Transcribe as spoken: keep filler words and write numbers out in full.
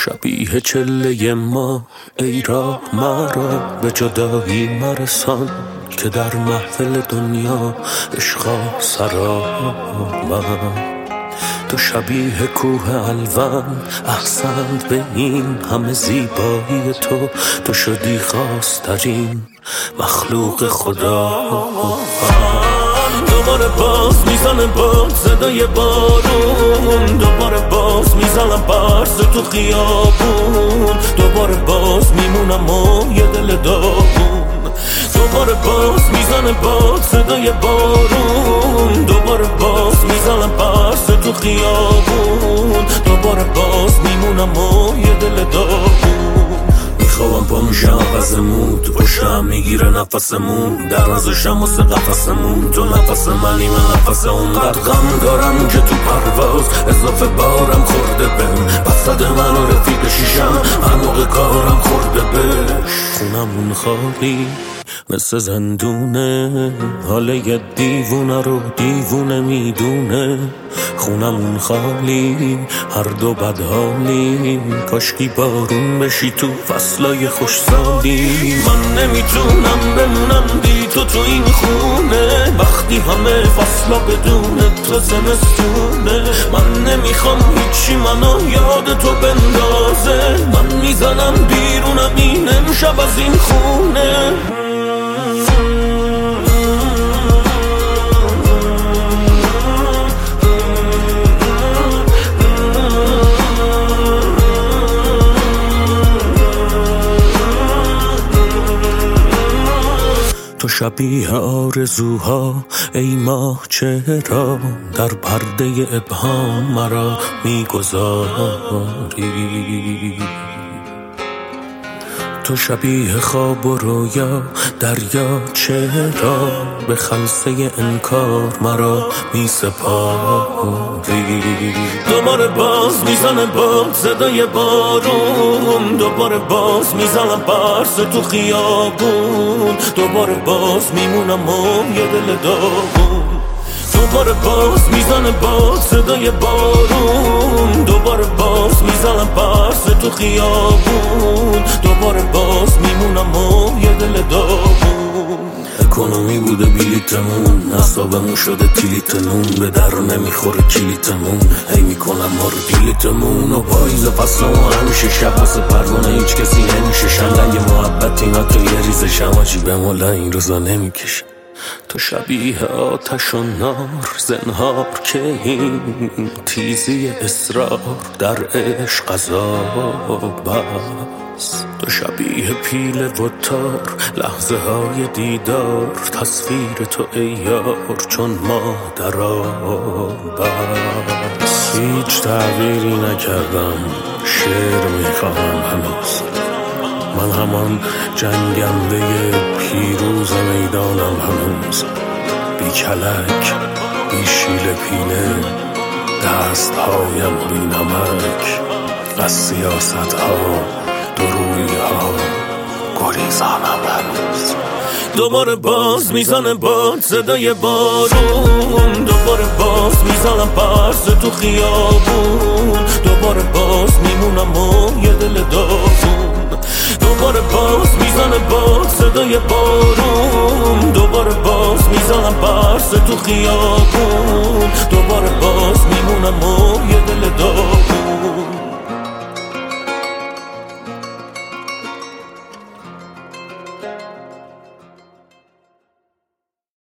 شبیه چله ما ای راه مرا به جدایی مرسان که در محفل دنیا عشقا سرا من. تو شبیه کوه الوان احسنت به این همه زیبایی تو، تو شدی خواسترین مخلوق خدا. دوباره باز میزنه باد صدای بارون، دوباره باز میزنم برز تو خیابون، دوباره باز میمونم و یه دل داغون. دوباره باز میزنه باد صدای بارون، دوباره باز میزنم برز تو خیابون، دوباره باز میمونم و یه دل داغون. میخوام پا میشم عوضمون، تو پشتم میگیره نفسمون، در نزشم واسه قفسمون، تو نفس منی من نفس اونقدر غم دارم که تو پرواز اضافه بارم خورده بهم، وسط من و رفیق شیشم هر موقع کارم خورده بهش. خونمون خالی مثل زندونه، حال یه دیوونه رو دیوونه میدونه. خونمون خالی هر دو بدحالی، کاشکی بارون بشی تو فصلای خوشسالی. من نمیتونم بمونم بی تو تو این خونه، وقتی همه فصلا بدون تو زمستونه. من نمیخوام هیچی منو یاد تو بندازه، من میزنم بیرونم این امشب از این خونه. تو شبیه آرزوها ای ماه چرا در پرده ابهام مرا میگذاری. تو شبیه خواب و رویا دریا چرا به خلسه انکار مرا می سپاری. دوباره باز میزنه باد صدای بارون، دوباره باز میزنم برس تو خیابون، دوباره باز میمونم و یه دل داغون. دوباره باز میزنه باد صدای بارون، دوباره باز میزنم برس تو خیابون، دوباره باز میمونم و یه دل داغون. اکونومی بوده بلیتمون، حسابمون شده تیلیتمون، به در نمیخوره کلیتمون، هی میکنم ما رو دیلیتمون. و پاییز فصل و همیشه شب واسه پروانه هیچ کسی نمیشه شنگ محبت اینا تو یه ریز شماجی به مولا این روزا نمیکشه. تو شبیه آتش و نار زنهار که این تیزی اصرار در عشق عذاب است. تو شبیه پیل و تار لحظه های دیدار، تصویر تو ای یار چون ما در آب است. هیچ تغییری نکردم، شعر میخواهم هنوز، من همان جنگنده پیروز میدانم هنوز. بی کلک بی شیل پینه دست هایم بی نمک، از سیاست ها دروی ها گریزانم هنوز. دوباره باز میزنه باد صدای بارون، دوباره باز میزنم برس تو خیابون، دوباره باز میمونم و یه دل داغون. دوباره باز میزنه باد صدای بارون، دوباره باز میزنم برس تو خیابون، دوباره باز میمونم و یه دل داغون.